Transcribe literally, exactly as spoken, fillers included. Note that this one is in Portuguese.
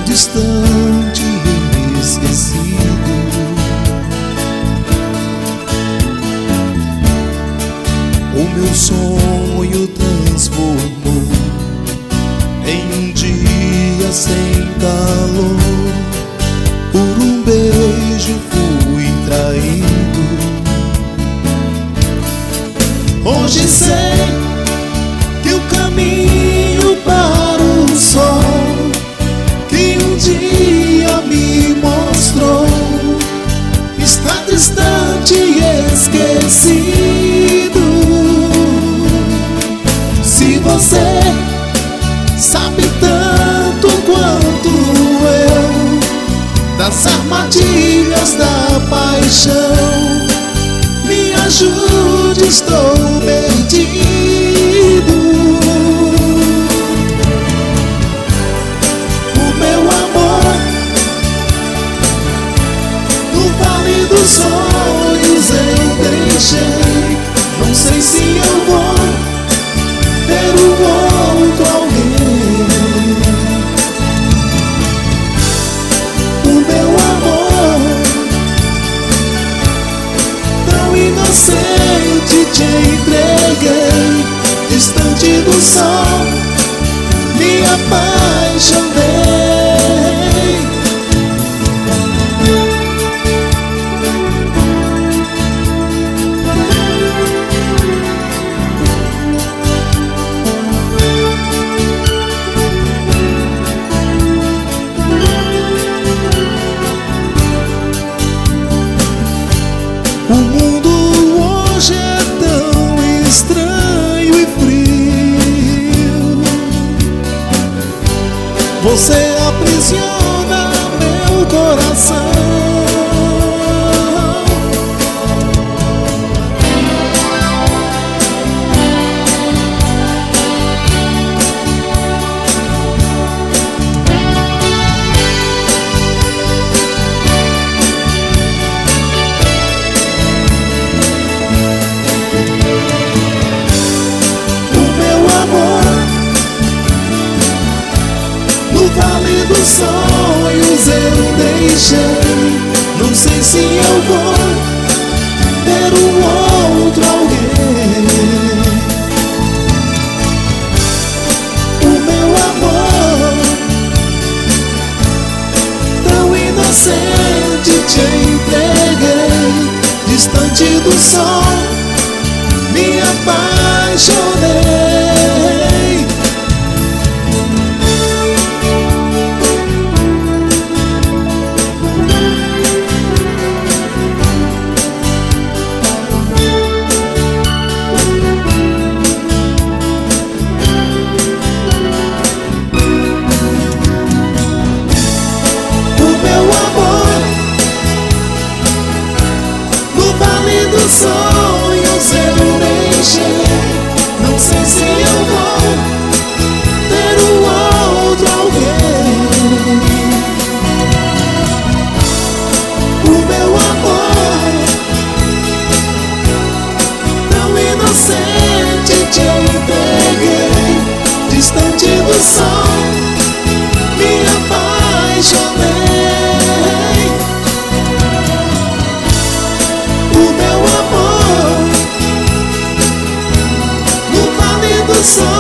distante e esquecido. O meu sonho transformou em um dia sem calor. Por um beijo fui traído. Hoje sei que o caminho para o sol que um dia me mostrou está distante e esquecido. Se você sabe tanto quanto eu das armadilhas da paixão, me ajude, estou perdido. O meu amor no vale dos sonhos eu deixei. Não sei se eu vou ter um outro alguém. O meu amor tão inocente te entreguei. Distante do sol me apaixonei. O mundo hoje é tão estranho e frio. Você aprisiona meu coração. Vale dos sonhos eu deixei. Não sei se eu vou ter um outro alguém. O meu amor tão inocente te entreguei. Distante do sol me apaixonei. Sonhos eu deixei. Não sei se eu vou ter um outro alguém. O meu amor tão inocente te entreguei. Distante do sol me apaixonei. O meu amor no vale dos sonhos